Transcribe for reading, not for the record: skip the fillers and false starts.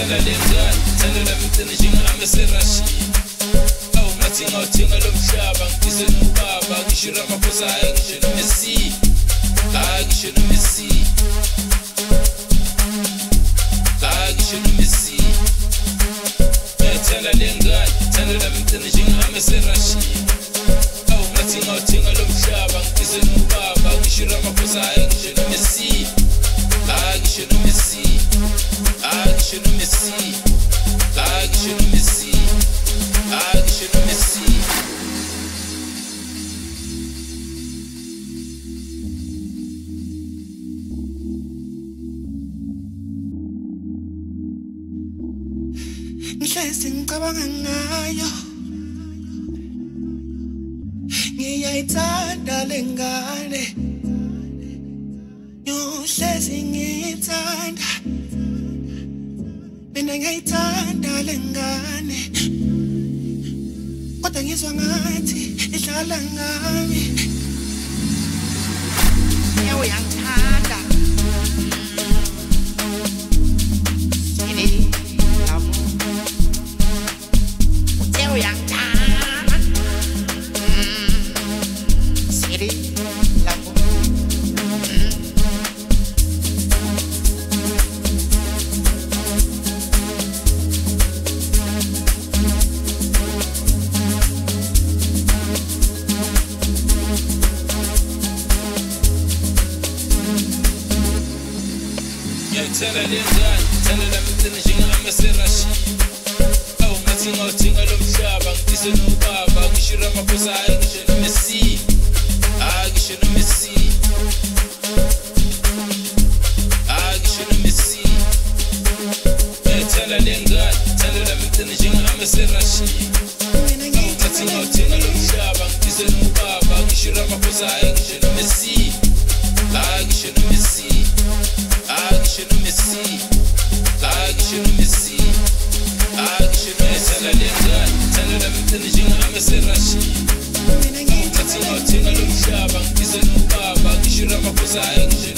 ngiyayithanda le ngane thando lami licine njengamaserashi awu ngathi ngawuthenga lo mhlaba ngibize nobaba ngisho Ramaphosa hayi ngisho noMessi hayi ngisho noMessi hayi ngisho noMessi ngiyayithanda le ngane thando lami licine njengamaserashi awu ngathi ngawuthenga lo mhlaba ngibize nobaba ngisho Ramaphosa hayi ngisho noMessi hayi ngisho noMessi hayi ngisho noMessi hayi ngisho noMessi hayi ngisho noMessi Ngihlezi ngicabanga ngayo ngiyayithanda le ngane ngihlezi ngiyithanda mina ngiyayithanda le ngane kodwa ngizwa ngathi idlala ngami yawe yangithanda ngiyayithanda le ngane thando lami licine njengamaserashi awu ngathi ngawuthenga lo mhlaba ngibize nobaba ngisho Ramaphosa hayi ngisho noMessi hayi ngisho noMessi hayi ngisho noMessi ngiyayithanda le ngane thando lami licine njengamaserashi awu ngathi ngawuthenga lo mhlaba ngibize nobaba ngisho Ramaphosa hayi ngisho noMessi hayi ngisho noMessi hayi ngisho noMessi hayi ngisho noMessi hayi ngisho ngiyayithanda le ngane thando lami licine njengamaserashi awu ngathi ngawuthenga lo mhlaba ngibize nobaba ngisho Ramaphosa hayi ngisho